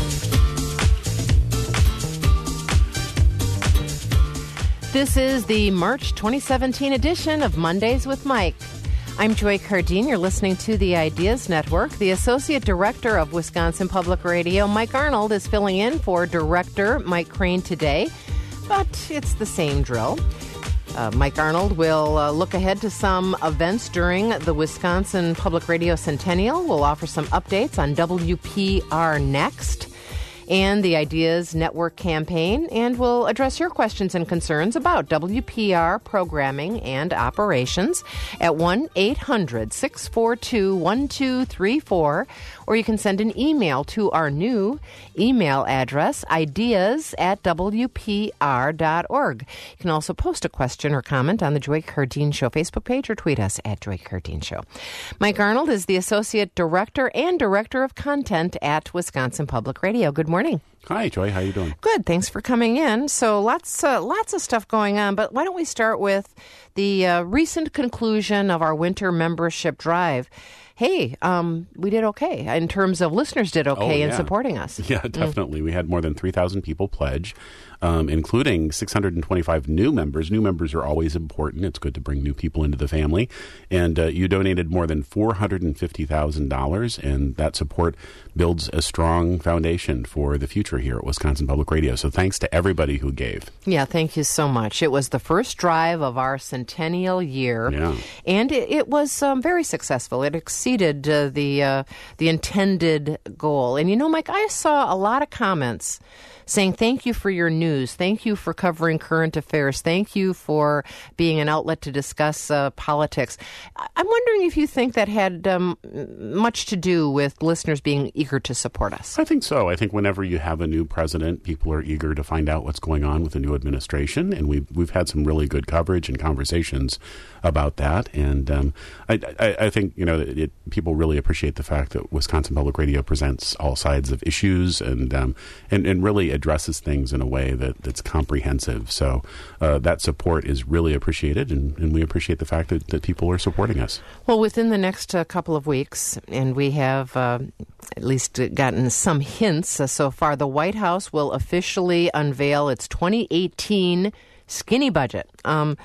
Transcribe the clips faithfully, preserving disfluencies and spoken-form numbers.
This is the March twenty seventeen edition of Mondays with Mike. I'm Joy Cardine. You're listening to the Ideas Network. The Associate Director of Wisconsin Public Radio, Mike Arnold, is filling in for Director Mike Crane today, but it's the same drill. Uh, Mike Arnold will uh, look ahead to some events during the Wisconsin Public Radio Centennial. We'll offer some updates on W P R Next and the Ideas Network campaign, and we'll address your questions and concerns about W P R programming and operations at one eight hundred six four two one two three four, or you can send an email to our new email address, ideas at w p r dot org. You can also post a question or comment on the Joy Cardine Show Facebook page or tweet us at Joy Cardine Show. Mike Arnold is the Associate Director and Director of Content at Wisconsin Public Radio. Good morning. Hi, Joy. How you doing? Good. Thanks for coming in. So lots, uh, lots of stuff going on, but why don't we start with the uh, recent conclusion of our winter membership drive? Hey, um, we did okay in terms of listeners did okay oh, yeah. in supporting us. Yeah, definitely. Mm. We had more than three thousand people pledge, um, including six hundred twenty-five new members. New members are always important. It's good to bring new people into the family. And uh, you donated more than four hundred fifty thousand dollars, and that support builds a strong foundation for the future here at Wisconsin Public Radio. So thanks to everybody who gave. Yeah, thank you so much. It was the first drive of our centennial year, yeah. and it, it was um, very successful. It exceeded uh, the uh, the intended goal. And you know, Mike, I saw a lot of comments saying thank you for your news, thank you for covering current affairs, thank you for being an outlet to discuss uh, politics. I'm wondering if you think that had um, much to do with listeners being eager to support us. I think so. I think whenever you have a new president, people are eager to find out what's going on with the new administration, and we've, we've had some really good coverage and conversations about that. And um, I, I, I think, you know, it, it, people really appreciate the fact that Wisconsin Public Radio presents all sides of issues and um, and, and really addresses things in a way that, that's comprehensive. So uh, that support is really appreciated, and, and we appreciate the fact that, that people are supporting us. Well, within the next uh, couple of weeks, and we have uh, at least gotten some hints uh, so far, the White House will officially unveil its twenty eighteen skinny budget. Um,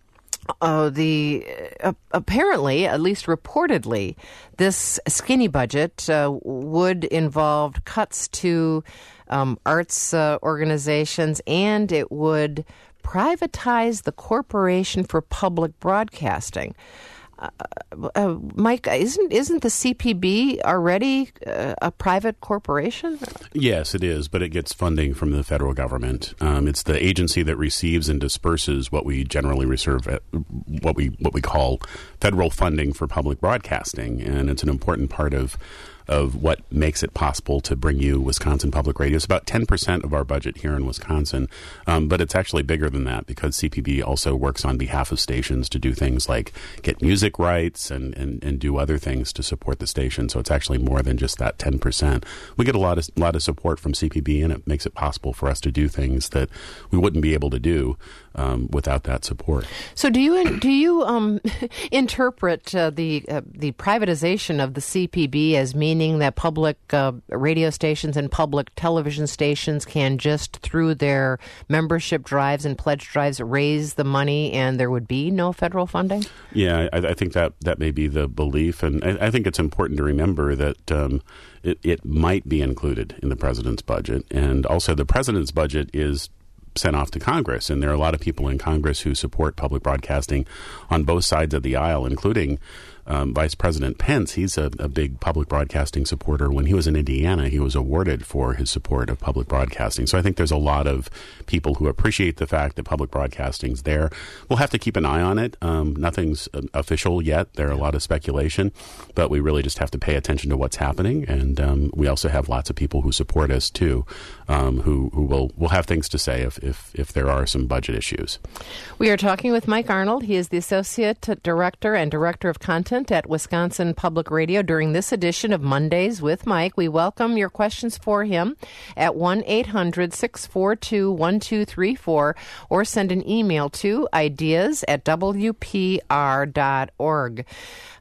Uh, the uh, apparently, at least reportedly, this skinny budget uh, would involve cuts to um, arts uh, organizations, and it would privatize the Corporation for Public Broadcasting. Uh, uh, Mike, isn't isn't the C P B already uh, a private corporation? Yes, it is, but it gets funding from the federal government. Um, it's the agency that receives and disperses what we generally reserve at, what we what we call federal funding for public broadcasting, and it's an important part of of what makes it possible to bring you Wisconsin Public Radio. It's about ten percent of our budget here in Wisconsin, um, but it's actually bigger than that because C P B also works on behalf of stations to do things like get music rights and, and, and do other things to support the station. So it's actually more than just that ten percent. We get a lot of, lot of support from C P B, and it makes it possible for us to do things that we wouldn't be able to do um, without that support. So do you do you um, interpret uh, the uh, the privatization of the C P B as meaning that public uh, radio stations and public television stations can just through their membership drives and pledge drives raise the money and there would be no federal funding? Yeah, I, I think that, that may be the belief. And I, I think it's important to remember that um, it, it might be included in the president's budget. And also the president's budget is sent off to Congress. And there are a lot of people in Congress who support public broadcasting on both sides of the aisle, including Um, Vice President Pence. He's a, a big public broadcasting supporter. When he was in Indiana, he was awarded for his support of public broadcasting. So I think there's a lot of people who appreciate the fact that public broadcasting's there. We'll have to keep an eye on it. Um, nothing's uh, official yet. There are a lot of speculation, but we really just have to pay attention to what's happening. And um, we also have lots of people who support us too, um, who, who will, will have things to say if, if, if there are some budget issues. We are talking with Mike Arnold. He is the Associate Director and Director of Content at Wisconsin Public Radio during this edition of Mondays with Mike. We welcome your questions for him at one eight hundred six four two one two three four or send an email to ideas at w p r dot org.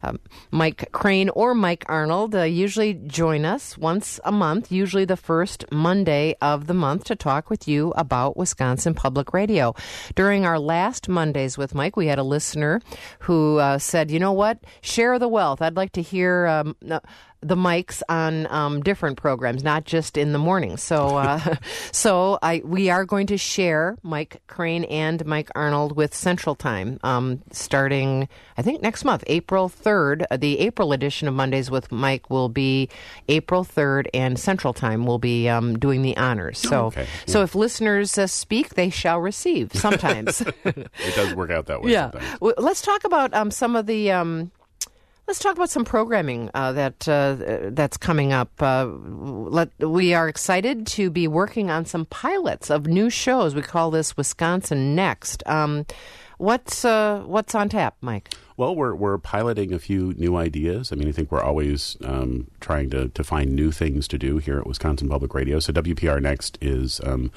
um, Mike Crane or Mike Arnold uh, usually join us once a month, usually the first Monday of the month, to talk with you about Wisconsin Public Radio. During our last Mondays with Mike, we had a listener who uh, said, you know what, share the wealth. I'd like to hear um, the mics on um, different programs, not just in the morning. So uh, so I we are going to share Mike Crane and Mike Arnold with Central Time um, starting, I think, next month, April third. The April edition of Mondays with Mike will be April third, and Central Time will be um, doing the honors. So, oh, okay. yeah. so if listeners uh, speak, they shall receive sometimes. It does work out that way yeah. sometimes. Well, let's talk about um, some of the... Um, Let's talk about some programming uh, that uh, that's coming up. Uh, let, we are excited to be working on some pilots of new shows. We call this Wisconsin Next. Um, what's uh, what's on tap, Mike? Well, we're we're piloting a few new ideas. I mean, I think we're always um, trying to, to find new things to do here at Wisconsin Public Radio. So W P R Next is um,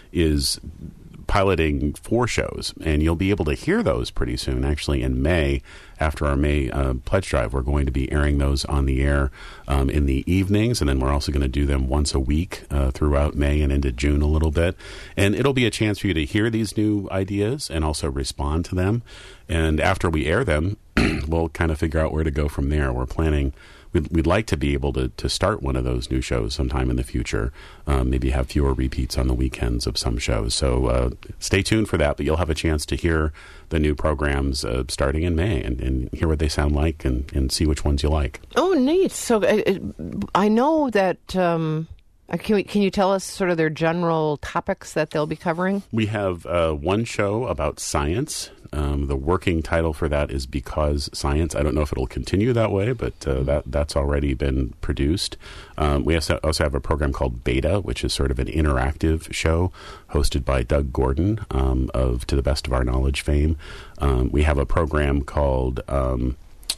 is piloting four shows, and you'll be able to hear those pretty soon. Actually, in May, after our May uh, pledge drive, we're going to be airing those on the air um, in the evenings, and then we're also going to do them once a week uh, throughout May and into June a little bit. And it'll be a chance for you to hear these new ideas and also respond to them. And after we air them, we'll kind of figure out where to go from there. We're planning... We'd, we'd like to be able to, to start one of those new shows sometime in the future, um, maybe have fewer repeats on the weekends of some shows. So uh, stay tuned for that, but you'll have a chance to hear the new programs uh, starting in May and, and hear what they sound like and, and see which ones you like. Oh, neat. So uh, I know that... Um Can, we, can you tell us sort of their general topics that they'll be covering? We have uh, one show about science. Um, the working title for that is Because Science. I don't know if it'll continue that way, but uh, that that's already been produced. Um, we also have a program called Beta, which is sort of an interactive show hosted by Doug Gordon um, of To the Best of Our Knowledge fame. Um, we have a program called... Um,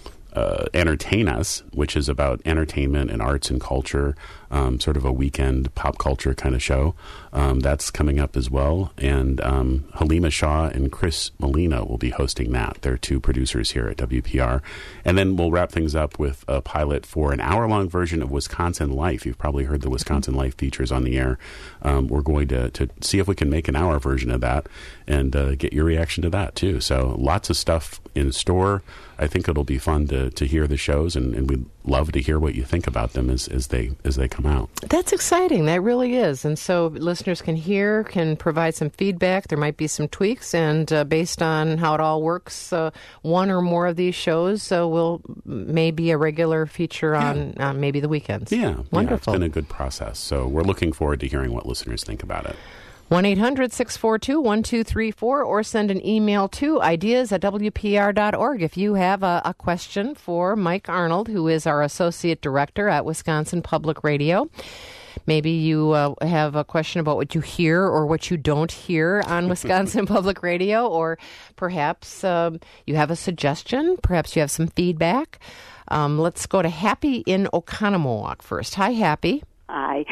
Uh, Entertain Us, which is about entertainment and arts and culture, um, sort of a weekend pop culture kind of show. Um, that's coming up as well. And um, Halima Shaw and Chris Molina will be hosting that. They're two producers here at W P R. And then we'll wrap things up with a pilot for an hour-long version of Wisconsin Life. You've probably heard the Wisconsin Life features on the air. Um, we're going to, to see if we can make an hour version of that and uh, get your reaction to that, too. So lots of stuff in store. I think it'll be fun to, to hear the shows, and, and we'd love to hear what you think about them as, as they as they come out. That's exciting. That really is. And so listeners can hear, can provide some feedback. There might be some tweaks, and uh, based on how it all works, uh, one or more of these shows uh, will maybe a regular feature on yeah. uh, maybe the weekends. Yeah, wonderful. Yeah, it's been a good process. So we're looking forward to hearing what listeners think about it. one eight hundred six four two one two three four or send an email to ideas at w p r dot org if you have a, a question for Mike Arnold, who is our Associate Director at Wisconsin Public Radio. Maybe you uh, have a question about what you hear or what you don't hear on Wisconsin Public Radio, or perhaps um, you have a suggestion, perhaps you have some feedback. Um, let's go to Happy in Oconomowoc first. Hi, Happy. Hi.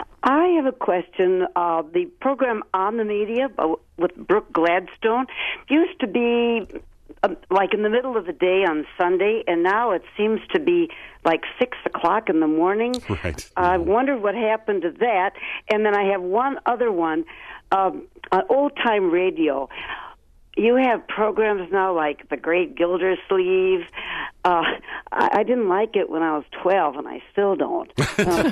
I have a question. Uh, the program On the Media uh, with Brooke Gladstone used to be uh, like in the middle of the day on Sunday, and now it seems to be like six o'clock in the morning. Right. Uh, I wondered what happened to that. And then I have one other one, um, on old-time radio. You have programs now like The Great Gildersleeve. Uh, I, I didn't like it when I was twelve, and I still don't. Um,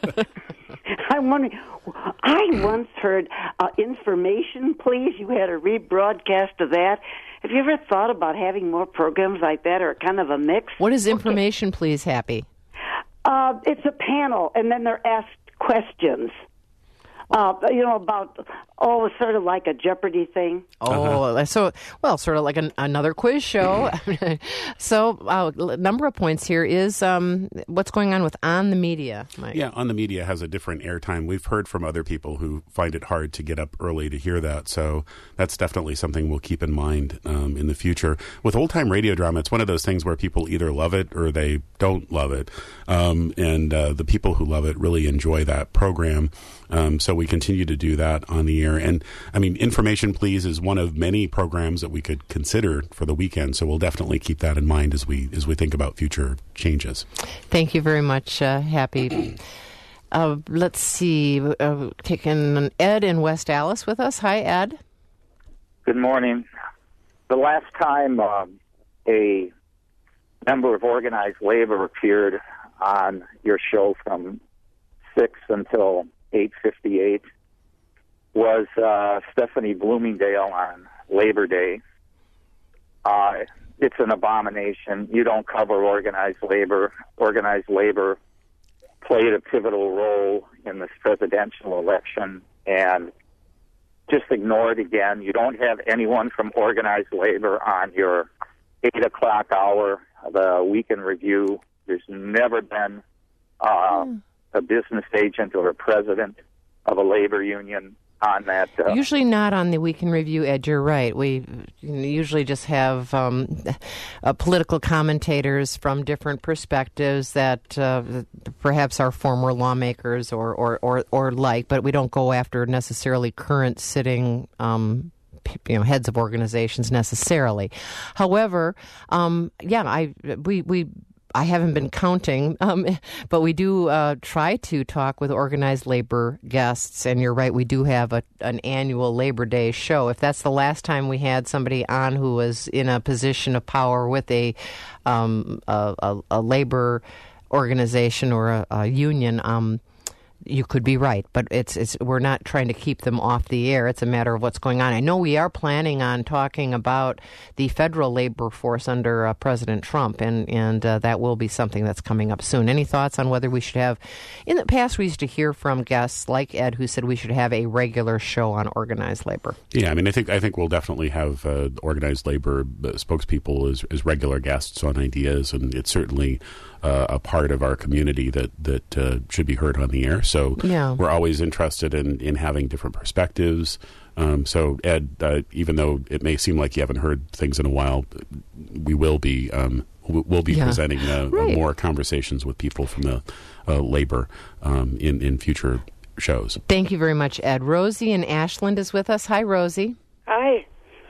I'm wondering, I once heard uh, Information Please. You had a rebroadcast of that. Have you ever thought about having more programs like that, or kind of a mix? What is Information okay. Please, Happy? Uh, it's a panel, and then they're asked questions. Uh, you know, about, oh, sort of like a Jeopardy thing. Oh, uh-huh. so, well, sort of like an, another quiz show. So, uh, number of points here is um, what's going on with On the Media, Mike? Yeah, On the Media has a different airtime. We've heard from other people who find it hard to get up early to hear that. So that's definitely something we'll keep in mind um, in the future. With old-time radio drama, it's one of those things where people either love it or they don't love it. Um, and uh, the people who love it really enjoy that program. Um, so we continue to do that on the air. And I mean, Information Please is one of many programs that we could consider for the weekend. So we'll definitely keep that in mind as we as we think about future changes. Thank you very much, uh, Happy. Uh, let's see, uh, taking Ed in West Allis with us. Hi, Ed. Good morning. The last time um, a member of organized labor appeared on your show from six until eight fifty-eight was uh, Stephanie Bloomingdale on Labor Day. Uh, it's an abomination. You don't cover organized labor. Organized labor played a pivotal role in this presidential election, and just ignore it again. You don't have anyone from organized labor on your eight o'clock hour of the Weekend Review. There's never been uh, mm. a business agent or a president of a labor union on that. Uh, usually not on the Weekend Review, Ed, you're right. We usually just have um, uh, political commentators from different perspectives that uh, perhaps are former lawmakers or, or, or, or like, but we don't go after necessarily current sitting um you know, heads of organizations necessarily. However, um, yeah, I we we I haven't been counting, um, but we do uh, try to talk with organized labor guests. And you're right, we do have a, an annual Labor Day show. If that's the last time we had somebody on who was in a position of power with a um, a, a, a labor organization or a, a union, um, you could be right, but it's it's we're not trying to keep them off the air. It's a matter of what's going on. I know we are planning on talking about the federal labor force under uh, President Trump, and and uh, that will be something that's coming up soon. Any thoughts on whether we should have? In the past, we used to hear from guests like Ed who said we should have a regular show on organized labor. Yeah, I mean, I think I think we'll definitely have uh, organized labor uh, spokespeople as, as regular guests on Ideas, and it's certainly Uh, a part of our community that that uh, should be heard on the air. So yeah. We're always interested in, in having different perspectives. Um, so Ed, uh, even though it may seem like you haven't heard things in a while, we will be um, we'll be yeah. presenting uh, right. more conversations with people from the uh, labor um, in in future shows. Thank you very much, Ed. Rosie in Ashland is with us. Hi, Rosie. Hi.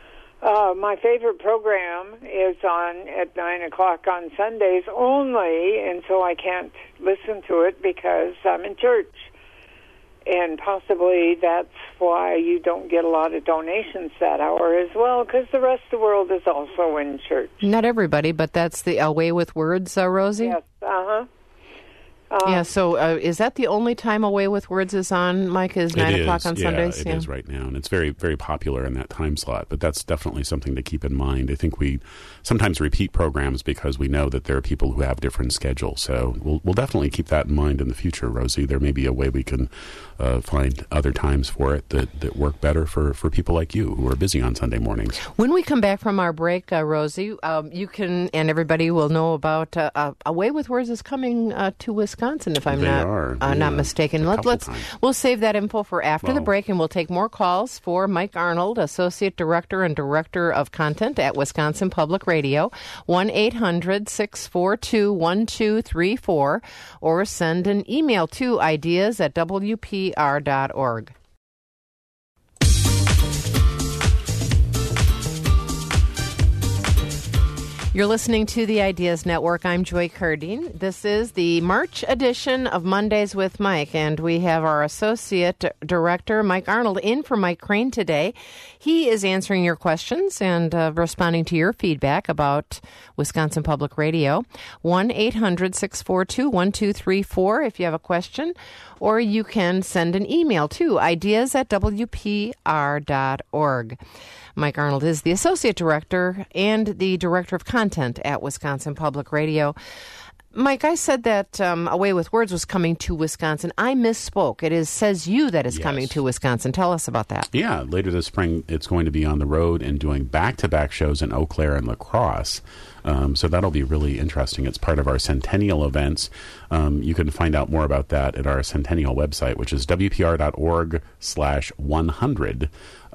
Uh, my favorite program is on at nine o'clock on Sundays only, and so I can't listen to it because I'm in church. And possibly that's why you don't get a lot of donations that hour as well, because the rest of the world is also in church. Not everybody, but that's the Away with Words, uh, Rosie? Yes, uh-huh. Um, yeah, so uh, is that the only time Away with Words is on, Mike, is nine o'clock on yeah, Sundays? It yeah, it is right now, and it's very, very popular in that time slot, but that's definitely something to keep in mind. I think we sometimes repeat programs because we know that there are people who have different schedules, so we'll, we'll definitely keep that in mind in the future, Rosie. There may be a way we can uh, find other times for it that, that work better for, for people like you who are busy on Sunday mornings. When we come back from our break, uh, Rosie, um, you can, and everybody will know about uh, uh, Away with Words is coming uh, to Wisconsin, if I'm They not are, uh, yeah, not mistaken. a Let, couple let's times. we'll save that info for after the Well. break, and we'll take more calls for Mike Arnold, Associate Director and Director of Content at Wisconsin Public Radio. one eight hundred six four two one two three four, or send an email to ideas at w p r dot org. You're listening to the Ideas Network. I'm Joy Cardine. This is the March edition of Mondays with Mike, and we have our Associate Director, Mike Arnold, in for Mike Crane today. He is answering your questions and uh, responding to your feedback about Wisconsin Public Radio. one eight hundred six four two one two three four if you have a question, or you can send an email to ideas at w p r dot org. Mike Arnold is the Associate Director and the Director of Content at Wisconsin Public Radio. Mike, I said that um, Away with Words was coming to Wisconsin. I misspoke. It is Says You that is Yes. coming to Wisconsin. Tell us about that. Yeah, later this spring, it's going to be on the road and doing back-to-back shows in Eau Claire and La Crosse. Um, so that'll be really interesting. It's part of our Centennial events. Um, you can find out more about that at our Centennial website, which is w p r dot org slash one hundred.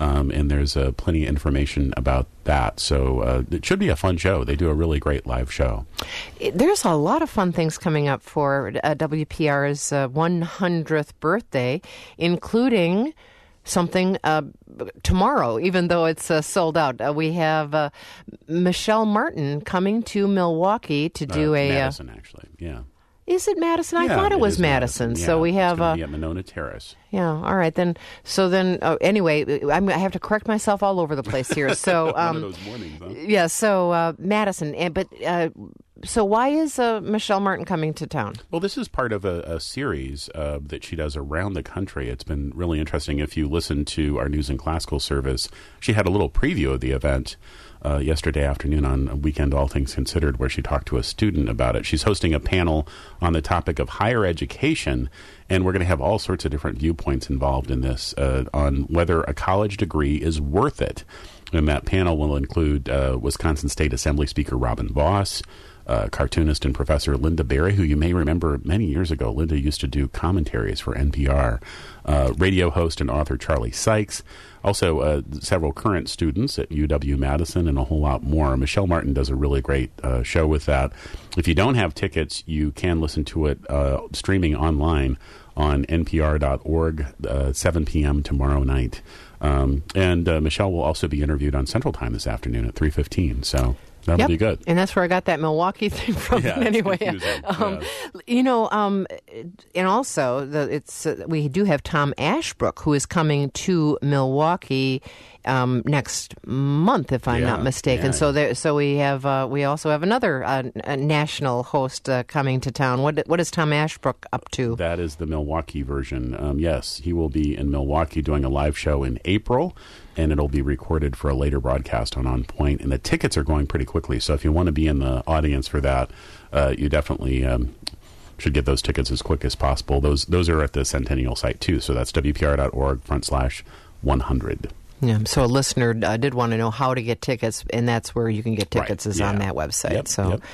Um, and there's uh, plenty of information about that. So uh, it should be a fun show. They do a really great live show. There's a lot of fun things coming up for uh, W P R's uh, one hundredth birthday, including something uh, tomorrow, even though it's uh, sold out. Uh, we have uh, Michelle Martin coming to Milwaukee to do uh, a... Madison, uh, actually, yeah. Is it Madison? I yeah, thought it, it was Madison. Madison. Yeah, so we have... It's gonna uh, be at Monona Terrace. Yeah, all right. Then, so then, uh, anyway, I'm, I have to correct myself all over the place here. So, um, One of those mornings, huh? Yeah, so uh, Madison. And, but... Uh, So why is uh, Michelle Martin coming to town? Well, this is part of a, a series uh, that she does around the country. It's been really interesting. If you listen to our News and Classical service, she had a little preview of the event uh, yesterday afternoon on Weekend All Things Considered, where she talked to a student about it. She's hosting a panel on the topic of higher education, and we're going to have all sorts of different viewpoints involved in this uh, on whether a college degree is worth it. And that panel will include uh, Wisconsin State Assembly Speaker Robin Voss, Uh, cartoonist and professor Linda Berry, who you may remember many years ago. Linda used to do commentaries for N P R. Uh, radio host and author Charlie Sykes. Also, uh, several current students at U W-Madison and a whole lot more. Michelle Martin does a really great uh, show with that. If you don't have tickets, you can listen to it uh, streaming online on N P R dot org, uh, seven p.m. tomorrow night. Um, and uh, Michelle will also be interviewed on Central Time this afternoon at three fifteen. So that'll yep. be good. And that's where I got that Milwaukee thing from. Yeah, anyway, um, yeah. you know, um, and also the, it's uh, we do have Tom Ashbrook, who is coming to Milwaukee um, next month, if I'm yeah, not mistaken. Yeah. So there, so we have uh, we also have another uh, a national host uh, coming to town. What what is Tom Ashbrook up to? That is the Milwaukee version. Um, yes, he will be in Milwaukee doing a live show in April, and it'll be recorded for a later broadcast on On Point. And the tickets are going pretty quickly, so if you want to be in the audience for that, uh, you definitely um, should get those tickets as quick as possible. Those those are at the Centennial site too, so that's W P R dot org front slash one hundred. Yeah, so a listener uh, did want to know how to get tickets, and that's where you can get tickets right. is yeah. on that website. Yep. So. Yep.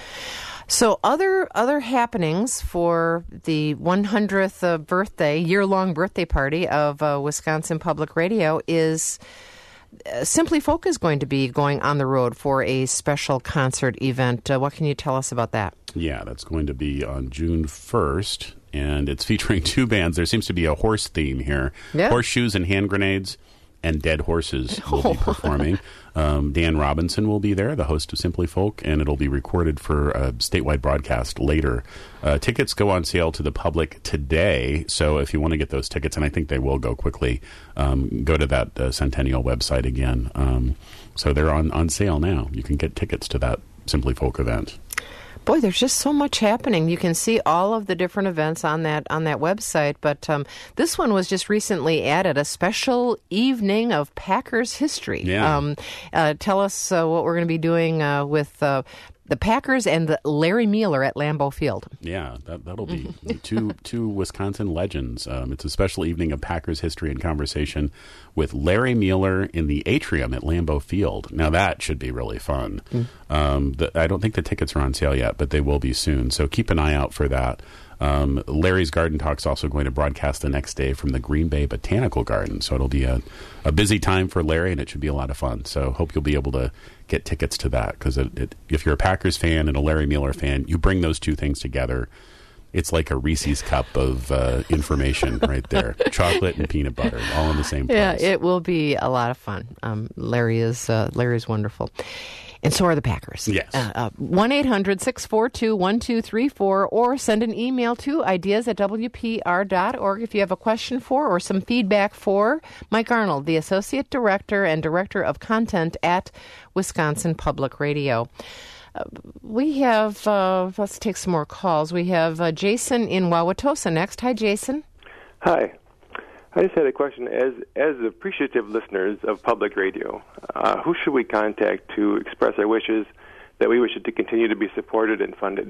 So other other happenings for the one hundredth uh, birthday, year-long birthday party of uh, Wisconsin Public Radio is uh, Simply Folk is going to be going on the road for a special concert event. Uh, what can you tell us about that? Yeah, that's going to be on June first, and it's featuring two bands. There seems to be a horse theme here. Yeah. Horseshoes and Hand Grenades and Dead Horses will be performing. Um, Dan Robinson will be there, the host of Simply Folk, and it'll be recorded for a statewide broadcast later. Uh, tickets go on sale to the public today, so if you want to get those tickets, and I think they will go quickly, um, go to that uh, Centennial website again. Um, so they're on, on sale now. You can get tickets to that Simply Folk event. Boy, there's just so much happening. You can see all of the different events on that on that website. But um, this one was just recently added, a special evening of Packers history. Yeah. Um, uh, tell us uh, what we're going to be doing uh, with uh, the Packers and the Larry Mueller at Lambeau Field. Yeah, that, that'll be two two Wisconsin legends. Um, it's a special evening of Packers history and conversation with Larry Mueller in the atrium at Lambeau Field. Now that should be really fun. Mm. Um, the, I don't think the tickets are on sale yet, but they will be soon. So keep an eye out for that. Um, Larry's Garden Talk's also going to broadcast the next day from the Green Bay Botanical Garden. So it'll be a, a busy time for Larry, and it should be a lot of fun. So hope you'll be able to get tickets to that, because it, it, if you're a Packers fan and a Larry Mueller fan, you bring those two things together. It's like a Reese's cup of uh, information right there. Chocolate and peanut butter, all in the same place. Yeah, it will be a lot of fun. Um, Larry is uh, Larry's wonderful. And so are the Packers. Yes. Uh, uh, one eight hundred six four two one two three four, or send an email to ideas at W P R dot org if you have a question for or some feedback for Mike Arnold, the Associate Director and Director of Content at Wisconsin Public Radio. Uh, we have, uh, let's take some more calls. We have uh, Jason in Wauwatosa next. Hi, Jason. Hi. I just had a question. As as appreciative listeners of public radio, uh, who should we contact to express our wishes that we wish it to continue to be supported and funded?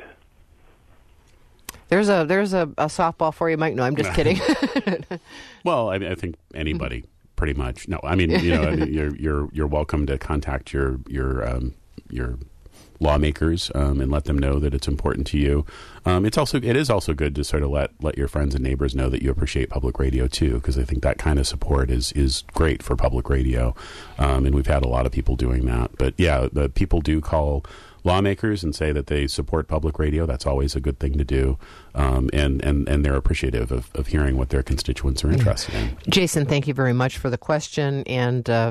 There's a there's a, a softball for you, Mike. No, I'm just kidding. Well, I, I think anybody, pretty much. No, I mean, you know, I mean, you're you're you're welcome to contact your your um, your lawmakers um, and let them know that it's important to you. Um, it's also it is also good to sort of let let your friends and neighbors know that you appreciate public radio too, because I think that kind of support is is great for public radio, um, and we've had a lot of people doing that. But yeah, the people do call lawmakers and say that they support public radio. That's always a good thing to do, um, and, and, and they're appreciative of, of hearing what their constituents are interested yeah. in. Jason, thank you very much for the question and uh,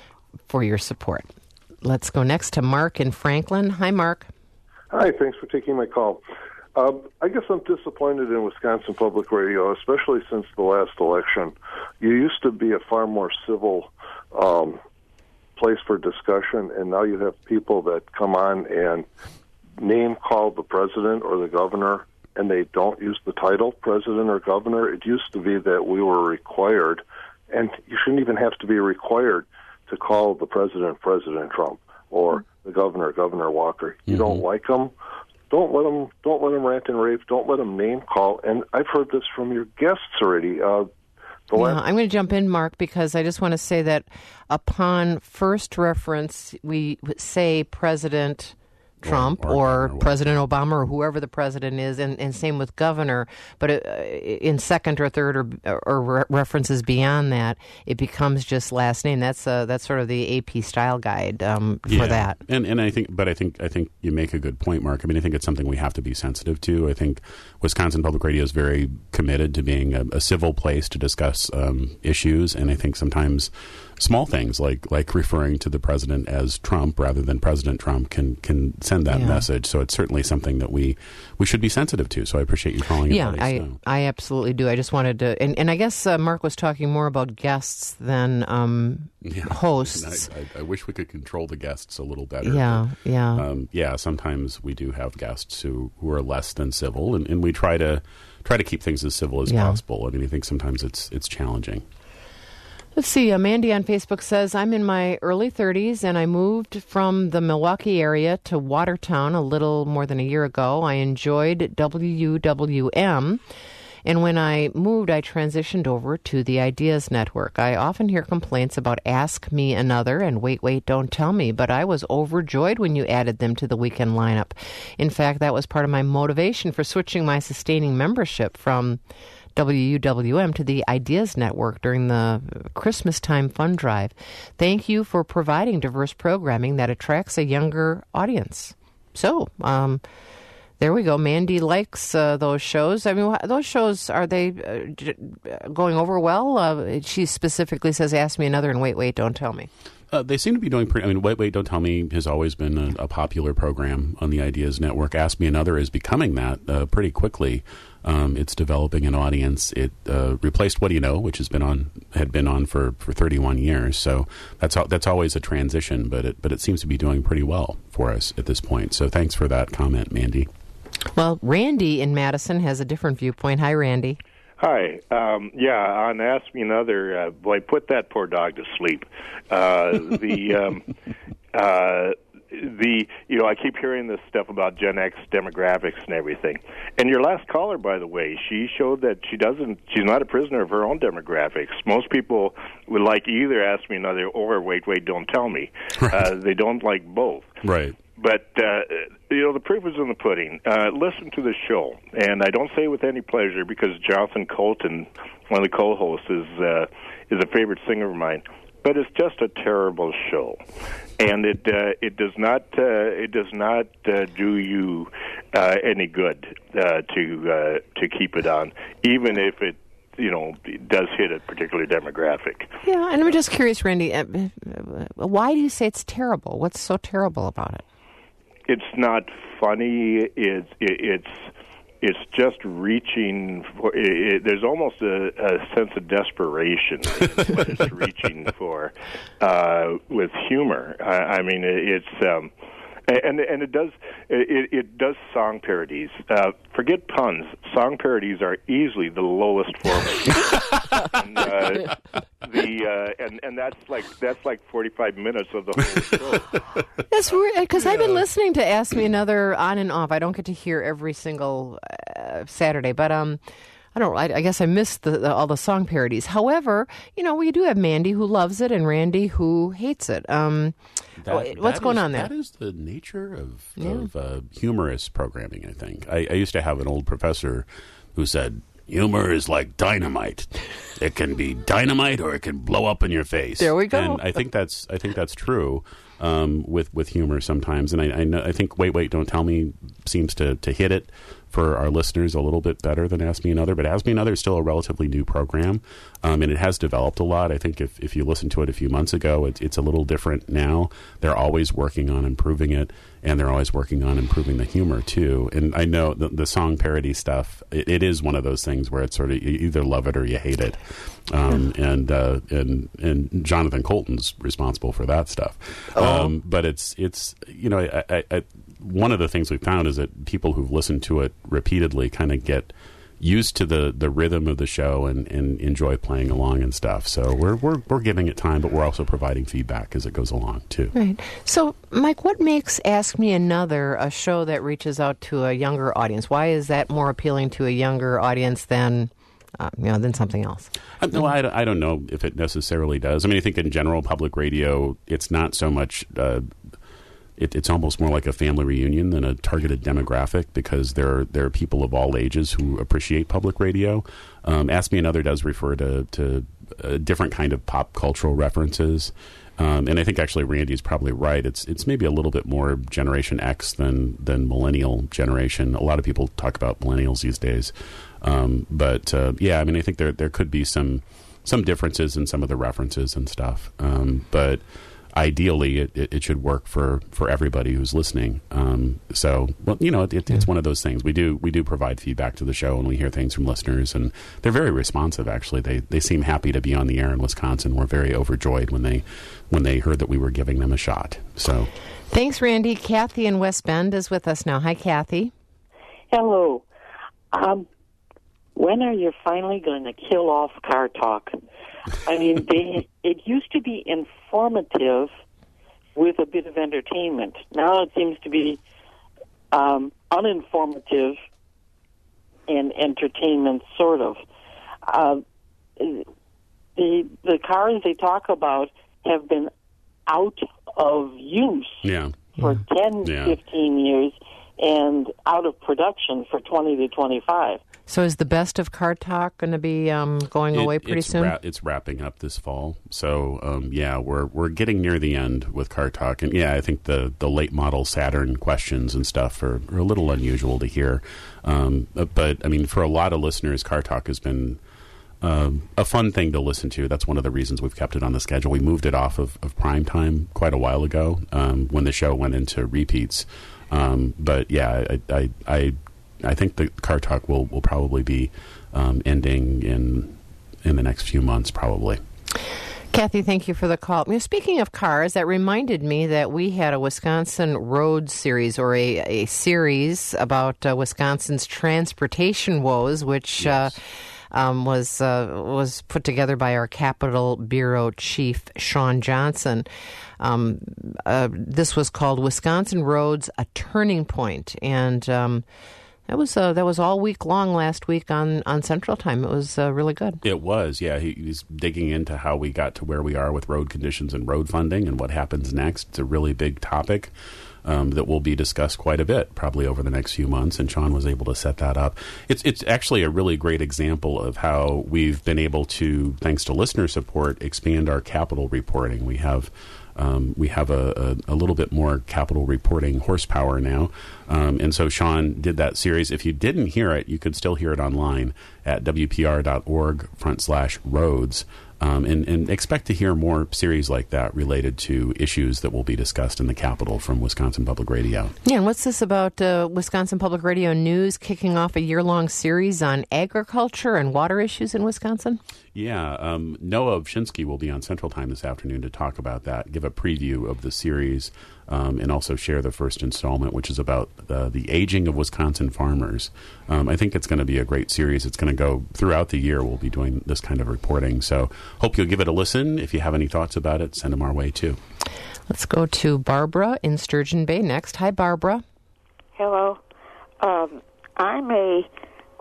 for your support. Let's go next to Mark in Franklin. Hi, Mark. Hi, thanks for taking my call. Uh, I guess I'm disappointed in Wisconsin Public Radio, especially since the last election. You used to be a far more civil um place for discussion, and now you have people that come on and name call the president or the governor, and they don't use the title president or governor. It used to be that we were required, and you shouldn't even have to be required to call the president President Trump or the governor Governor Walker. You mm-hmm. don't like them, don't let them. Don't let them rant and rave. Don't let them name call. And I've heard this from your guests already. Uh, Yeah, I'm going to jump in, Mark, because I just want to say that upon first reference, we say President Trump or, or, or President Obama or whoever the president is, and, and same with governor. But it, uh, in second or third or, or re- references beyond that, it becomes just last name. That's uh, that's sort of the A P style guide um, for yeah. that. And and I think, but I think I think you make a good point, Mark. I mean, I think it's something we have to be sensitive to. I think Wisconsin Public Radio is very committed to being a, a civil place to discuss um, issues, and I think sometimes small things like like referring to the president as Trump rather than President Trump can can send that yeah. message. So it's certainly something that we we should be sensitive to. So I appreciate you calling in. Yeah, I so. I absolutely do. I just wanted to, and, and I guess uh, Mark was talking more about guests than um, yeah. hosts. I, I, I wish we could control the guests a little better. Yeah, but, yeah, um, yeah. Sometimes we do have guests who, who are less than civil, and, and we try to try to keep things as civil as yeah. possible. I mean, I think sometimes it's it's challenging. Let's see. Uh, Mandy on Facebook says, I'm in my early thirties and I moved from the Milwaukee area to Watertown a little more than a year ago. I enjoyed W W M. And when I moved, I transitioned over to the Ideas Network. I often hear complaints about Ask Me Another and Wait, Wait, Don't Tell Me, but I was overjoyed when you added them to the weekend lineup. In fact, that was part of my motivation for switching my sustaining membership from W W M to the Ideas Network during the Christmas time fund drive. Thank you for providing diverse programming that attracts a younger audience. So, um, there we go. Mandy likes uh, those shows. I mean, those shows, are they uh, going over well? Uh, she specifically says, Ask Me Another and Wait, Wait, Don't Tell Me. Uh, they seem to be doing pretty. I mean, Wait, Wait, Don't Tell Me has always been a, a popular program on the Ideas Network. Ask Me Another is becoming that uh, pretty quickly. Um, it's developing an audience. It uh, replaced What Do You Know, which has been on had been on for, for thirty-one years. So that's that's always a transition, but it but it seems to be doing pretty well for us at this point. So thanks for that comment, Mandy. Well, Randy in Madison has a different viewpoint. Hi, Randy. Hi. Um, yeah, on Ask Me Another, uh, boy, put that poor dog to sleep. Uh, the um, uh, the you know, I keep hearing this stuff about Gen X demographics and everything. And your last caller, by the way, she showed that she doesn't. She's not a prisoner of her own demographics. Most people would like either Ask Me Another or Wait, Wait, Don't Tell Me. Right. Uh, they don't like both. Right. But, uh, you know, the proof is in the pudding. Uh, listen to the show. And I don't say it with any pleasure because Jonathan Colton, one of the co-hosts, is, uh, is a favorite singer of mine. But it's just a terrible show. And it uh, it does not uh, it does not uh, do you uh, any good uh, to uh, to keep it on, even if it you know, does hit a particular demographic. Yeah, and I'm just curious, Randy, uh, why do you say it's terrible? What's so terrible about it? It's not funny. It's it, it's it's just reaching for. It, it, there's almost a, a sense of desperation in what it's reaching for uh, with humor. I, I mean, it, it's. Um, And and it does it, it does song parodies. Uh, forget puns. Song parodies are easily the lowest form. and, uh, the uh, and and that's like that's like forty-five minutes of the whole show. That's weird because yeah. I've been listening to Ask Me Another on and off. I don't get to hear every single uh, Saturday, but um. I don't. I, I guess I missed the, the, all the song parodies. However, you know, we do have Mandy who loves it and Randy who hates it. Um, that, what's that going is, on there? That is the nature of, Yeah. of uh, humorous programming. I think I, I used to have an old professor who said, "Humor is like dynamite. It can be dynamite or it can blow up in your face." There we go. And I think that's I think that's true um, with with humor sometimes. And I I, know, I think Wait Wait Don't Tell Me seems to to hit it for our listeners a little bit better than Ask Me Another. But Ask Me Another is still a relatively new program, um, and it has developed a lot. I think if if you listened to it a few months ago, it's it's a little different now. They're always working on improving it. And they're always working on improving the humor, too. And I know the, the song parody stuff, it, it is one of those things where it's sort of, you either love it or you hate it. Um, and, uh, and and Jonathan Colton's responsible for that stuff. Oh. Um, but it's, it's you know, I, I, I, one of the things we found is that people who've listened to it repeatedly kind of get used to the, the rhythm of the show and, and enjoy playing along and stuff. So we're, we're we're giving it time, but we're also providing feedback as it goes along, too. Right. So, Mike, what makes Ask Me Another a show that reaches out to a younger audience? Why is that more appealing to a younger audience than, uh, you know, than something else? Uh, no, I, don't- I don't know if it necessarily does. I mean, I think in general, public radio, it's not so much... Uh, It, it's almost more like a family reunion than a targeted demographic because there are, there are people of all ages who appreciate public radio. Um, Ask Me Another does refer to, to a different kind of pop cultural references. Um, and I think actually Randy's probably right. It's it's maybe a little bit more Generation X than, than millennial generation. A lot of people talk about millennials these days. Um, but uh, yeah, I mean, I think there there could be some some differences in some of the references and stuff. Um, but ideally, it, it, it should work for, for everybody who's listening. Um, so, well, you know, it, it, it's one of those things. We do we do provide feedback to the show, and we hear things from listeners, and they're very responsive. Actually, they they seem happy to be on the air in Wisconsin. We're very overjoyed when they when they heard that we were giving them a shot. So, thanks, Randy. Kathy in West Bend is with us now. Hi, Kathy. Hello. Um, when are you finally going to kill off Car Talk? I mean, they, it used to be informative with a bit of entertainment. Now it seems to be um, uninformative and entertainment, sort of. Uh, the the cars they talk about have been out of use yeah. for ten, Yeah. fifteen years and out of production for twenty to twenty-five. So is the best of Car Talk going to be um, going It- away pretty it's soon? Ra- it's wrapping up this fall. So, um, yeah, we're we're getting near the end with Car Talk. And, yeah, I think the, the late model Saturn questions and stuff are, are a little unusual to hear. Um, but, I mean, for a lot of listeners, Car Talk has been um, a fun thing to listen to. That's one of the reasons we've kept it on the schedule. We moved it off of, of prime time quite a while ago um, when the show went into repeats. Um, but, yeah, I... I, I I think the Car Talk will, will probably be um, ending in in the next few months, probably. Kathy, thank you for the call. You know, speaking of cars, that reminded me that we had a Wisconsin Road series, or a, a series about uh, Wisconsin's transportation woes, which Yes. uh, um, was uh, was put together by our Capitol Bureau Chief, Sean Johnson. Um, uh, this was called Wisconsin Roads, A Turning Point, and um, That was uh, that was all week long last week on, on Central Time. It was uh, really good. It was, yeah. He, he's digging into how we got to where we are with road conditions and road funding and what happens next. It's a really big topic um, that will be discussed quite a bit, probably over the next few months, and Sean was able to set that up. It's, it's actually a really great example of how we've been able to, thanks to listener support, expand our capital reporting. We have... Um, we have a, a, a little bit more capital reporting horsepower now. Um, and so Sean did that series. If you didn't hear it, you could still hear it online at W P R dot org front slash roads. Um, and, and expect to hear more series like that related to issues that will be discussed in the Capitol from Wisconsin Public Radio. Yeah, and what's this about uh, Wisconsin Public Radio News kicking off a year-long series on agriculture and water issues in Wisconsin? Yeah, um, Noah Ovchinsky will be on Central Time this afternoon to talk about that, give a preview of the series, um, and also share the first installment, which is about uh, the aging of Wisconsin farmers. Um, I think it's going to be a great series. It's going to go throughout the year. We'll be doing this kind of reporting. So hope you'll give it a listen. If you have any thoughts about it, send them our way, too. Let's go to Barbara in Sturgeon Bay next. Hi, Barbara. Hello. Um, I'm a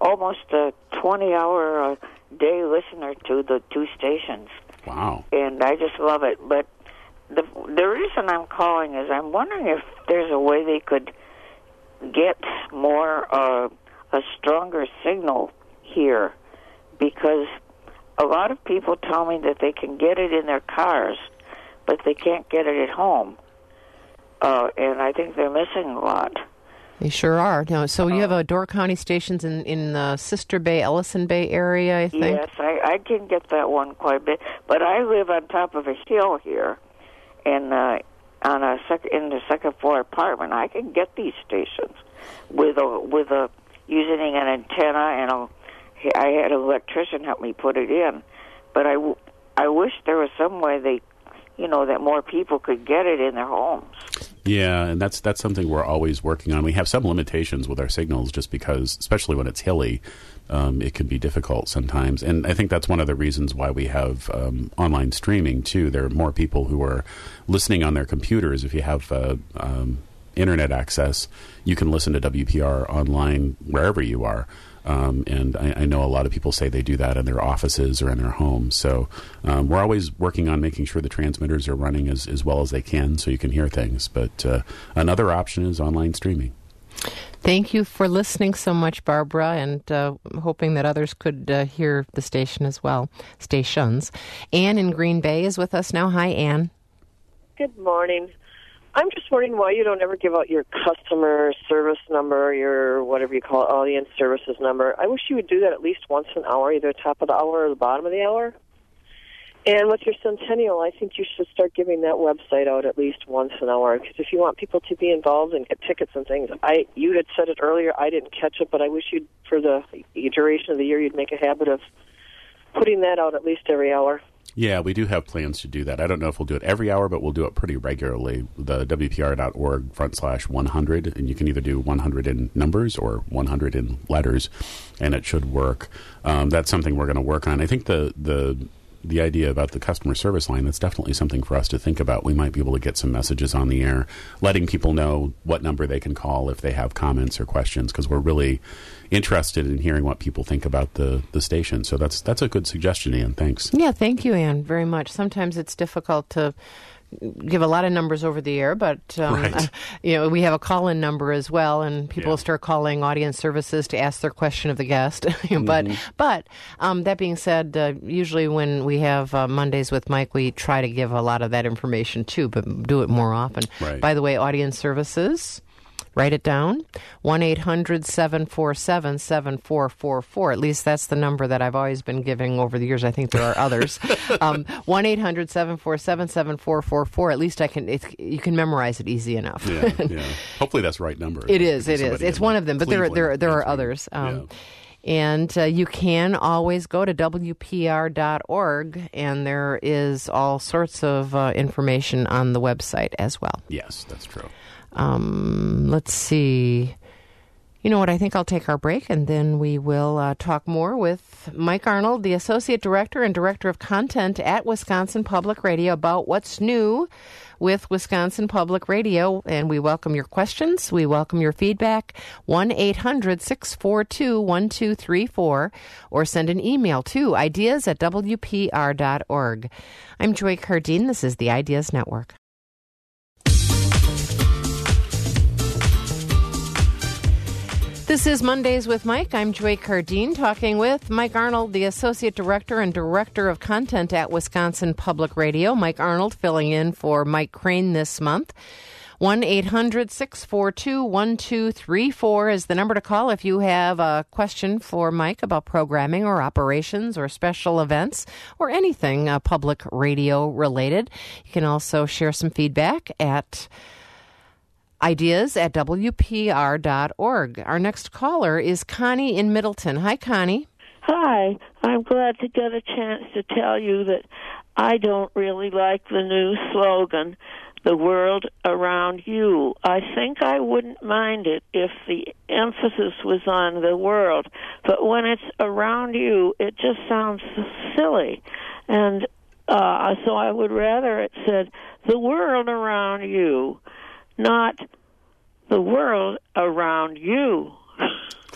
almost a twenty-hour a day listener to the two stations. Wow. And I just love it. But the the reason I'm calling is I'm wondering if there's a way they could get more, uh, a stronger signal here, because a lot of people tell me that they can get it in their cars, but they can't get it at home. Uh, and I think they're missing a lot. They sure are. No, so you have a Door County stations in, in the Sister Bay, Ellison Bay area, I think? Yes, I, I can get that one quite a bit. But I live on top of a hill here, and uh, on a sec- in the second floor apartment. I can get these stations with a with a using an antenna, and a, I had an electrician help me put it in. But I, w- I wish there was some way they, you know, that more people could get it in their homes. Yeah, and that's that's something we're always working on. We have some limitations with our signals just because, especially when it's hilly, um, it can be difficult sometimes. And I think that's one of the reasons why we have um, online streaming, too. There are more people who are listening on their computers. If you have uh, um, internet access, you can listen to W P R online wherever you are. Um, and I, I know a lot of people say they do that in their offices or in their homes. So um, we're always working on making sure the transmitters are running as, as well as they can so you can hear things. But uh, another option is online streaming. Thank you for listening so much, Barbara, and uh, hoping that others could uh, hear the station as well, stations. Anne in Green Bay is with us now. Hi, Anne. Good morning. I'm just wondering why you don't ever give out your customer service number, your whatever you call it, audience services number. I wish you would do that at least once an hour, either top of the hour or the bottom of the hour. And with your Centennial, I think you should start giving that website out at least once an hour, because if you want people to be involved and get tickets and things, I you had said it earlier, I didn't catch it, but I wish you'd, for the duration of the year, you'd make a habit of putting that out at least every hour. Yeah, we do have plans to do that. I don't know if we'll do it every hour, but we'll do it pretty regularly. The W P R dot org front slash one hundred, and you can either do one hundred in numbers or one hundred in letters, and it should work. Um, that's something we're going to work on. I think the the the idea about the customer service line, that's definitely something for us to think about. We might be able to get some messages on the air, letting people know what number they can call if they have comments or questions, because we're really interested in hearing what people think about the, the station. So that's that's a good suggestion, Ann. Thanks. Yeah, thank you, Ann, very much. Sometimes it's difficult to give a lot of numbers over the air, but um, right. uh, you know, we have a call-in number as well, and people Yeah. start calling audience services to ask their question of the guest. but Mhm. but um, that being said, uh, usually when we have uh, Mondays with Mike, we try to give a lot of that information too, but do it more often. Right. By the way, audience services, write it down, one eight hundred seven four seven seven four four four. At least that's the number that I've always been giving over the years. I think there are others. um, one eight hundred seven four seven seven four four four. At least I can. It's, you can memorize it easy enough. Yeah, yeah. Hopefully that's the right number. It is. It is. Somebody It's in, one like, of them, but there Cleveland there there are answering. others. Um, Yeah. And uh, you can always go to W P R dot org, and there is all sorts of uh, information on the website as well. Yes, that's true. Um, let's see. You know what? I think I'll take our break, and then we will uh, talk more with Mike Arnold, the Associate Director and Director of Content at Wisconsin Public Radio, about what's new with Wisconsin Public Radio. And we welcome your questions. We welcome your feedback. one eight hundred six four two one two three four, or send an email to ideas at W P R dot org. I'm Joy Cardine. This is the Ideas Network. This is Mondays with Mike. I'm Joy Cardine, talking with Mike Arnold, the Associate Director and Director of Content at Wisconsin Public Radio. Mike Arnold filling in for Mike Crane this month. one eight hundred six four two one two three four is the number to call if you have a question for Mike about programming or operations or special events or anything uh, public radio related. You can also share some feedback at ideas at W P R dot org. Our next caller is Connie in Middleton. Hi, Connie. Hi. I'm glad to get a chance to tell you that I don't really like the new slogan, the world around you. I think I wouldn't mind it if the emphasis was on the world, but when it's around you, it just sounds silly. And uh, so I would rather it said, the world around you, not the world around you.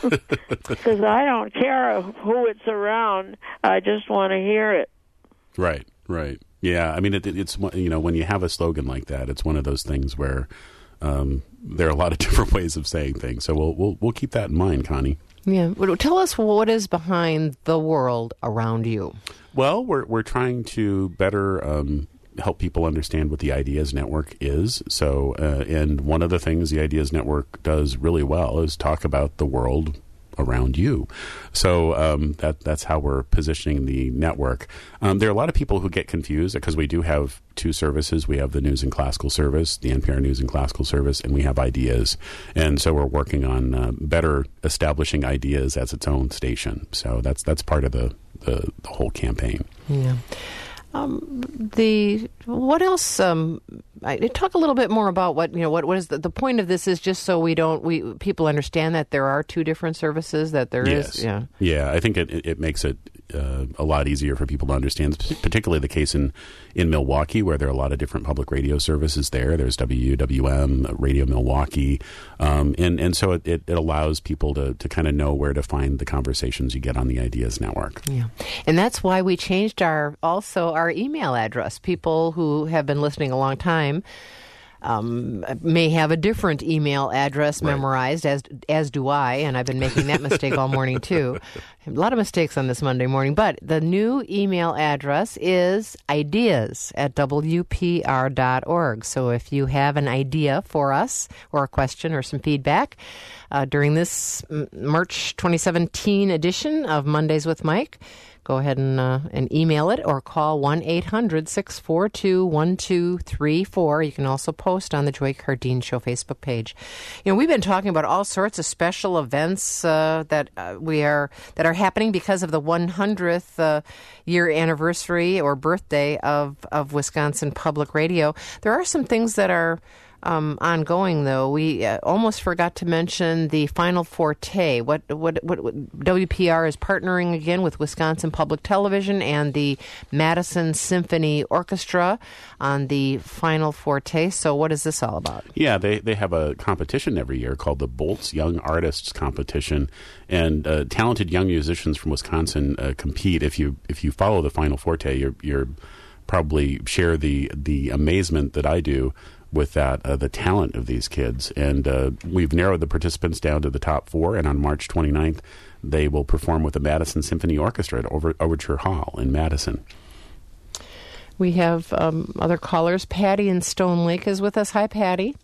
Because I don't care who it's around. I just want to hear it. Right, right. Yeah, I mean, it, it's, you know, when you have a slogan like that, it's one of those things where um, there are a lot of different ways of saying things. So we'll we'll we'll keep that in mind, Connie. Yeah. Well, tell us what is behind the world around you. Well, we're we're trying to better um, help people understand what the Ideas Network is. So, uh, and one of the things the Ideas Network does really well is talk about the world around you. So um, that that's how we're positioning the network. Um, there are a lot of people who get confused because we do have two services. We have the News and Classical Service, the N P R News and Classical Service, and we have Ideas. And so we're working on uh, better establishing Ideas as its own station. So that's that's part of the, the, the whole campaign. Yeah. Um, the what else? Um, I, talk a little bit more about what you know. What what is the, the point of this? Is just so we don't we people understand that there are two different services. That there yes. is. Yeah. Yeah. I think it it, it makes it uh, a lot easier for people to understand. Particularly the case in in Milwaukee, where there are a lot of different public radio services. There, there's W W M, Radio Milwaukee, um, and and so it, it, it allows people to to kind of know where to find the conversations you get on the Ideas Network. Yeah, and that's why we changed our also our email address. People who have been listening a long time um, may have a different email address right. memorized, as as do I, and I've been making that mistake all morning too. A lot of mistakes on this Monday morning, but the new email address is ideas at W P R dot org. So if you have an idea for us or a question or some feedback uh, during this March twenty seventeen edition of Mondays with Mike, go ahead and uh, and email it or call one eight hundred six four two one two three four. You can also post on the Joy Cardine Show Facebook page. You know, we've been talking about all sorts of special events uh, that uh, we are that are happening because of the one hundredth uh, year anniversary or birthday of, of Wisconsin Public Radio. There are some things that are Um, ongoing, though. We uh, almost forgot to mention the Final Forte. What, what, what, what W P R is partnering again with Wisconsin Public Television and the Madison Symphony Orchestra on the Final Forte. So what is this all about? Yeah, they, they have a competition every year called the Bolts Young Artists Competition, and uh, talented young musicians from Wisconsin uh, compete. If you if you follow the Final Forte, you're, you're probably share the the amazement that I do with that, uh, the talent of these kids. And uh, we've narrowed the participants down to the top four, and on March twenty-ninth, they will perform with the Madison Symphony Orchestra at Over- Overture Hall in Madison. We have um, other callers. Patty in Stone Lake is with us. Hi, Patty.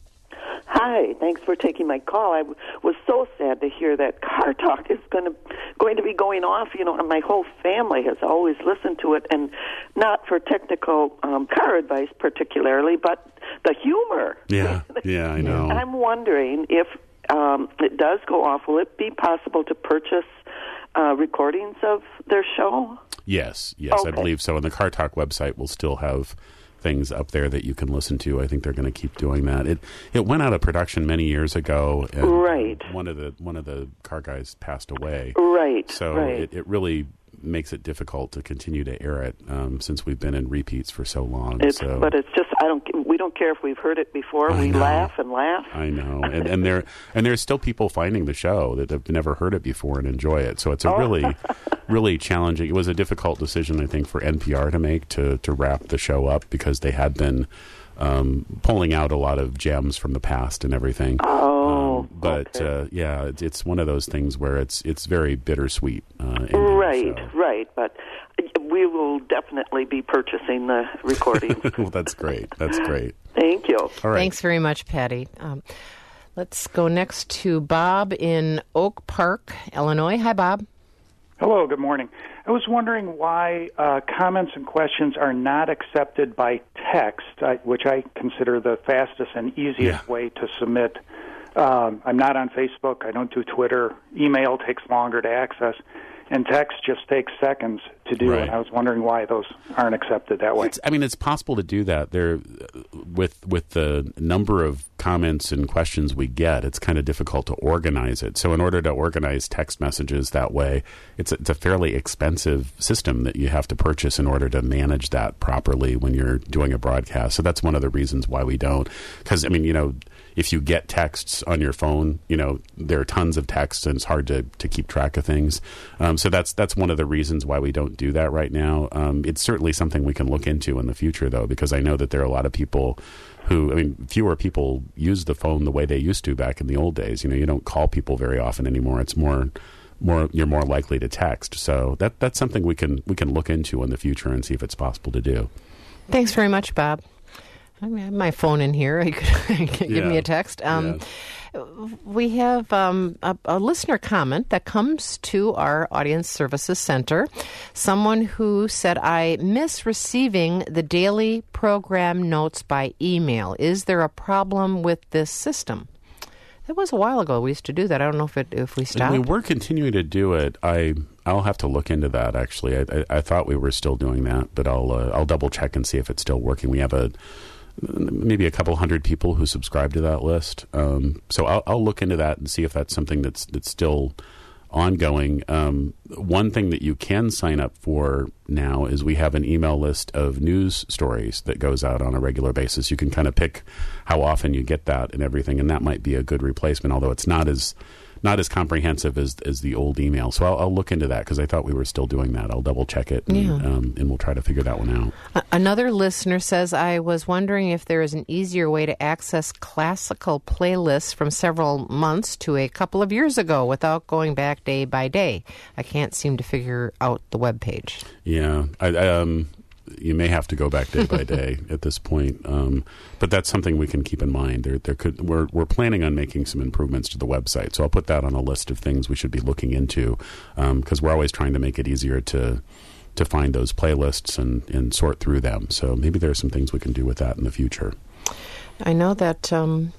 Hi, thanks for taking my call. I w- was so sad to hear that Car Talk is going to going to be going off. You know, and my whole family has always listened to it, and not for technical um, car advice particularly, but the humor. Yeah, yeah, I know. I'm wondering if um, it does go off, will it be possible to purchase uh, recordings of their show? Yes, yes, okay. I believe so. And the Car Talk website will still have things up there that you can listen to. I think they're going to keep doing that. It it went out of production many years ago, and right. one of the one of the car guys passed away. Right. So right. It, it really makes it difficult to continue to air it um, since we've been in repeats for so long. It's, so. But it's just I don't we don't care if we've heard it before. I we know. laugh and laugh. I know, and and there and there's still people finding the show that have never heard it before and enjoy it. So it's a oh. really, really challenging. It was a difficult decision, I think, for N P R to make to to wrap the show up because they had been um, pulling out a lot of gems from the past and everything. Oh, um, but okay. uh, yeah, it's, it's one of those things where it's it's very bittersweet. Uh, right, right, but. We will definitely be purchasing the recording. Well, that's great. That's great. Thank you. All right. Thanks very much, Patty. Um, let's go next to Bob in Oak Park, Illinois. Hi, Bob. Hello, good morning. I was wondering why uh, comments and questions are not accepted by text, uh, which I consider the fastest and easiest yeah. way to submit. Um, I'm not on Facebook. I don't do Twitter. Email takes longer to access. And text just takes seconds to do, right. and I was wondering why those aren't accepted that way. It's, I mean, it's possible to do that. There, with with the number of comments and questions we get, it's kind of difficult to organize it. So in order to organize text messages that way, it's a, it's a fairly expensive system that you have to purchase in order to manage that properly when you're doing a broadcast. So that's one of the reasons why we don't. Because, I mean, you know, if you get texts on your phone, you know, there are tons of texts and it's hard to, to keep track of things. Um, so that's that's one of the reasons why we don't do that right now. Um, it's certainly something we can look into in the future, though, because I know that there are a lot of people who, I mean, fewer people use the phone the way they used to back in the old days. You know, you don't call people very often anymore. It's more, more you're more likely to text. So that that's something we can we can look into in the future and see if it's possible to do. Thanks very much, Bob. I have my phone in here. You could give yeah. me a text. Um, yeah. We have um, a, a listener comment that comes to our Audience Services Center. Someone who said, I miss receiving the daily program notes by email. Is there a problem with this system? That was a while ago. We used to do that. I don't know if it if we stopped. I mean, we're continuing to do it. I I'll have to look into that. Actually, I, I, I thought we were still doing that, but I'll uh, I'll double check and see if it's still working. We have a maybe a couple hundred people who subscribe to that list, um, so I'll, I'll look into that and see if that's something that's that's still ongoing. Um, one thing that you can sign up for now is we have an email list of news stories that goes out on a regular basis. You can kind of pick how often you get that and everything, and that might be a good replacement, although it's not as not as comprehensive as as the old email. So I'll, I'll look into that because I thought we were still doing that. I'll double check it, and, yeah. um, and we'll try to figure that one out. Another listener says, I was wondering if there is an easier way to access classical playlists from several months to a couple of years ago without going back day by day. I can't seem to figure out the web page. Yeah, I, um, you may have to go back day by day at this point, um, but that's something we can keep in mind. There, there could we're we're planning on making some improvements to the website, so I'll put that on a list of things we should be looking into because um, we're always trying to make it easier to to find those playlists and, and sort through them. So maybe there are some things we can do with that in the future. I know that. Um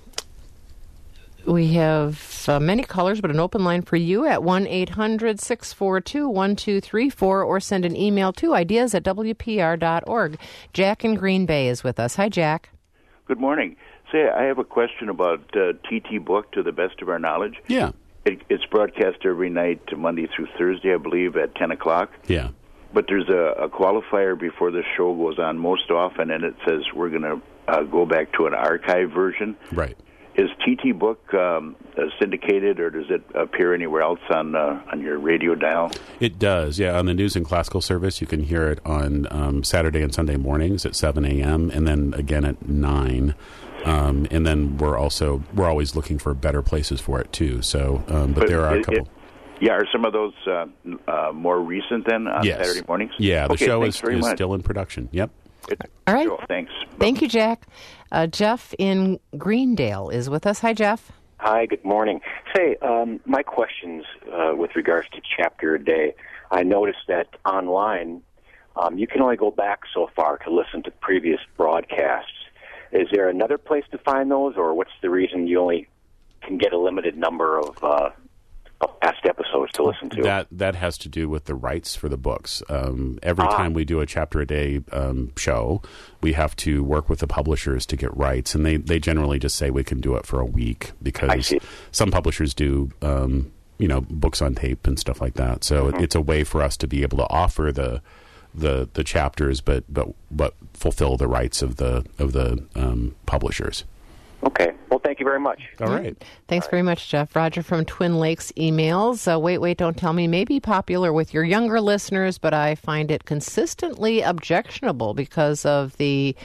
We have uh, many callers, but an open line for you at one eight hundred six four two one two three four or send an email to ideas at w p r dot org. Jack in Green Bay is with us. Hi, Jack. Good morning. Say, I have a question about uh, T T Book, to the best of our knowledge. Yeah. It, it's broadcast every night, Monday through Thursday, I believe, at ten o'clock. Yeah. But there's a, a qualifier before the show goes on most often, and it says we're going to uh, go back to an archive version. Right. Is T T Book um, uh, syndicated, or does it appear anywhere else on uh, on your radio dial? It does, yeah. On the News and Classical service, you can hear it on um, Saturday and Sunday mornings at seven a.m. and then again at nine. Um, and then we're also we're always looking for better places for it too. So, um, but, but there are it, a couple. It, yeah, are some of those uh, uh, more recent then on yes. Saturday mornings? Yeah, the okay, show is, is much. still in production. Yep. Good. All right. Sure, thanks. Thank you, Jack. Uh, Jeff in Greendale is with us. Hi, Jeff. Hi, good morning. Say, um, my questions uh, with regards to Chapter a Day. I noticed that online um, you can only go back so far to listen to previous broadcasts. Is there another place to find those, or what's the reason you only can get a limited number of uh, past episodes to listen to? That that has to do with the rights for the books. Um, every ah. time we do a Chapter a Day um, show, we have to work with the publishers to get rights, and they, they generally just say we can do it for a week because some publishers do um, you know books on tape and stuff like that. So mm-hmm. it's a way for us to be able to offer the the the chapters, but but but fulfill the rights of the of the um, publishers. Okay. Well, thank you very much. All right. Thanks All right. very much, Jeff. Roger from Twin Lakes emails. Uh, wait, wait, don't tell me. May be popular with your younger listeners, but I find it consistently objectionable because of the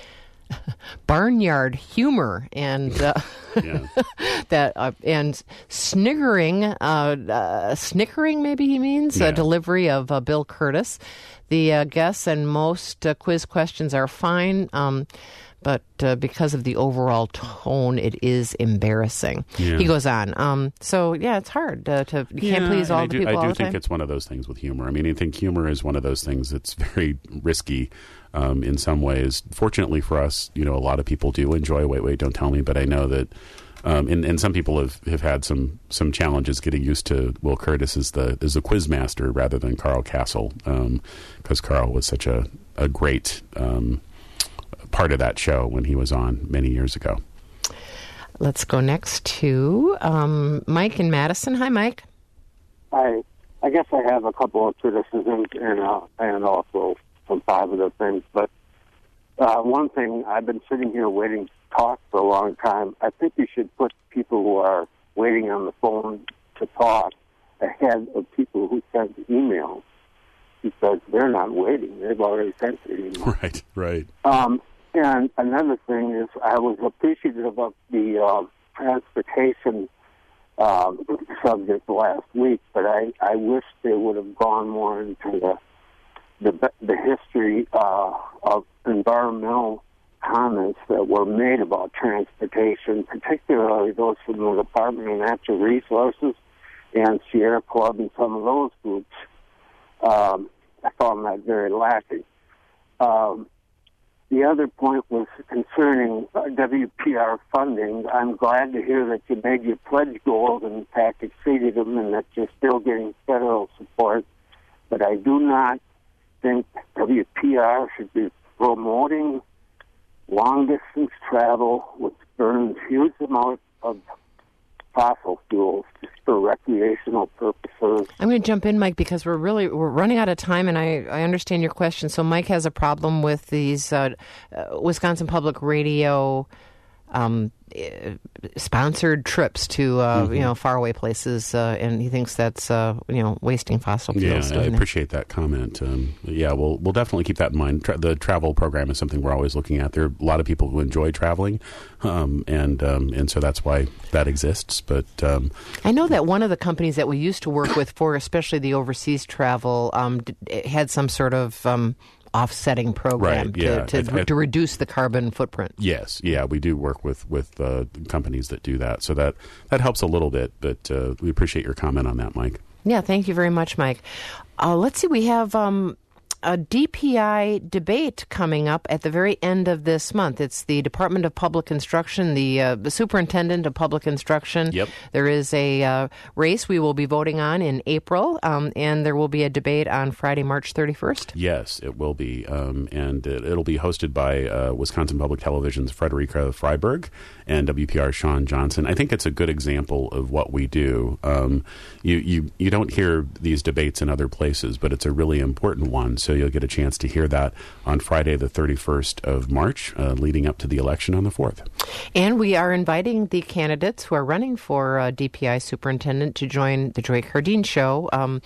barnyard humor and uh, that uh, and sniggering, uh, uh, snickering. Maybe he means yeah. uh, delivery of uh, Bill Curtis. The uh, guests and most uh, quiz questions are fine. Um, But uh, because of the overall tone, it is embarrassing. Yeah. He goes on. Um, so, yeah, it's hard uh, to, you yeah, can't please all I the do, people I do all the think time. It's one of those things with humor. I mean, I think humor is one of those things that's very risky um, in some ways. Fortunately for us, you know, a lot of people do enjoy Wait, Wait, Don't Tell Me, but I know that Um, and, and some people have, have had some, some challenges getting used to Will Curtis as the as the quiz master rather than Carl Castle, because um, Carl was such a, a great um, part of that show when he was on many years ago. Let's go next to um, Mike in Madison. Hi, Mike. Hi. I guess I have a couple of criticisms and uh, and also some positive things. But uh, one thing, I've been sitting here waiting talk for a long time. I think you should put people who are waiting on the phone to talk ahead of people who send emails, because they're not waiting. They've already sent their email. Right, right. Um, and another thing is I was appreciative of the uh, transportation um, subject last week, but I, I wish they would have gone more into the the, the history uh, of environmental comments that were made about transportation, particularly those from the Department of Natural Resources and Sierra Club and some of those groups. Um, I found that very lacking. Um, the other point was concerning uh, W P R funding. I'm glad to hear that you made your pledge goals and in fact exceeded them, and that you're still getting federal support. But I do not think W P R should be promoting long-distance travel, which burns huge amounts of fossil fuels just for recreational purposes. I'm going to jump in, Mike, because we're really we're running out of time, and I, I understand your question. So Mike has a problem with these uh, uh, Wisconsin Public Radio um, uh, sponsored trips to uh, mm-hmm. you know faraway places, uh, and he thinks that's uh, you know wasting fossil fuels. Yeah, I appreciate that comment. Um, yeah, we'll we'll definitely keep that in mind. Tra- the travel program is something we're always looking at. There are a lot of people who enjoy traveling, um, and um, and so that's why that exists. But um, I know that one of the companies that we used to work with for especially the overseas travel um, d- had some sort of um, offsetting program right, yeah. to, to, I, I, to reduce the carbon footprint. Yes, yeah, we do work with with uh, companies that do that, so that that helps a little bit. But uh, we appreciate your comment on that, Mike. Yeah, thank you very much, Mike. Uh, let's see, we have um, a D P I debate coming up at the very end of this month. It's the Department of Public Instruction, the, uh, the Superintendent of Public Instruction. Yep. There is a uh, race we will be voting on in April, um, and there will be a debate on Friday, March thirty-first. Yes, it will be, um, and it, it'll be hosted by uh, Wisconsin Public Television's Frederica Freiberg and W P R's Sean Johnson. I think it's a good example of what we do. Um, you, you, you don't hear these debates in other places, but it's a really important one. So you'll get a chance to hear that on Friday, the thirty-first of March, uh, leading up to the election on the fourth. And we are inviting the candidates who are running for uh, D P I superintendent to join the Joy Cardine Show. Um,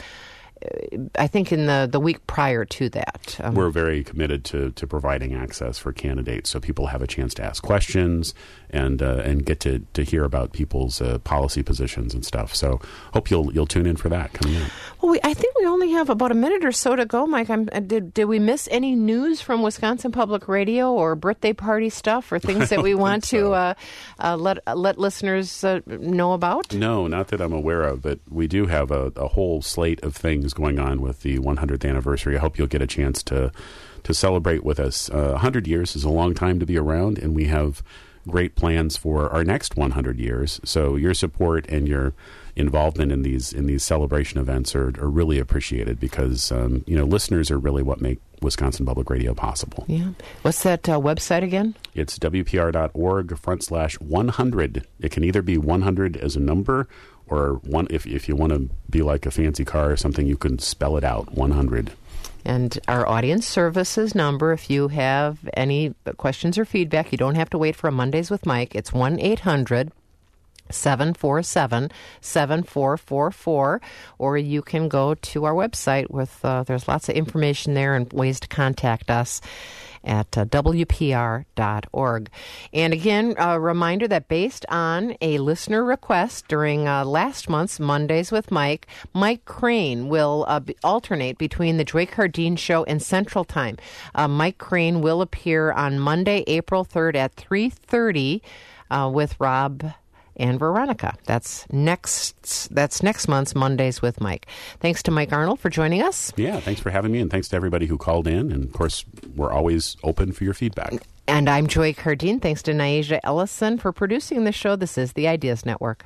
I think in the, the week prior to that. Um, We're very committed to, to providing access for candidates so people have a chance to ask questions and uh, and get to, to hear about people's uh, policy positions and stuff. So hope you'll you'll tune in for that coming up. Well, we, I think we only have about a minute or so to go, Mike. I'm, did did we miss any news from Wisconsin Public Radio or birthday party stuff or things that we want so. to uh, uh, let let listeners uh, know about? No, not that I'm aware of, but we do have a, a whole slate of things going on with the one hundredth anniversary. I hope you'll get a chance to to celebrate with us. Uh, one hundred years is a long time to be around, and we have great plans for our next one hundred years. So your support and your involvement in these in these celebration events are, are really appreciated because um, you know listeners are really what make Wisconsin Public Radio possible. Yeah. What's that uh, website again? It's W P R dot org front slash one hundred. It can either be one hundred as a number or one if if you want to be like a fancy car or something, you can spell it out, one hundred. And our audience services number, if you have any questions or feedback, you don't have to wait for a Mondays with Mike. It's one eight hundred seven four seven seven four four four, or you can go to our website with, uh, there's lots of information there and ways to contact us at uh, W P R dot org. And again, a reminder that based on a listener request during uh, last month's Mondays with Mike, Mike Crane will uh, be, alternate between the Joy Cardine Show and Central Time. Uh, Mike Crane will appear on Monday, April third at three thirty uh, with Rob and Veronica. That's next That's next month's Mondays with Mike. Thanks to Mike Arnold for joining us. Yeah, thanks for having me, and thanks to everybody who called in. And, of course, we're always open for your feedback. And I'm Joy Cardine. Thanks to Naisha Ellison for producing the show. This is the Ideas Network.